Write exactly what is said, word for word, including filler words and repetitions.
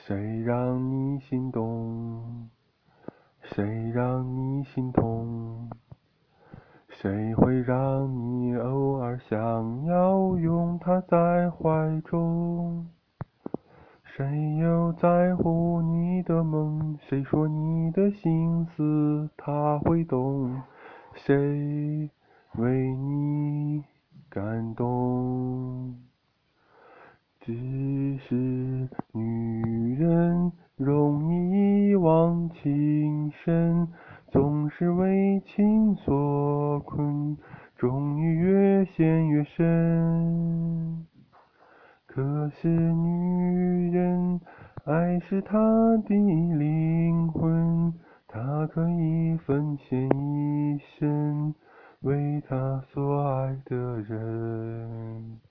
谁让你心动？谁让你心痛？谁会让你偶尔想要拥他在怀中？谁又在乎你的梦？谁说你的心思他会懂？谁为你感动？只是女人容易一往情深，总是为情所困，终于越陷越深。可是女人，爱是她的灵魂，她可以奉献一生，为她所爱的人。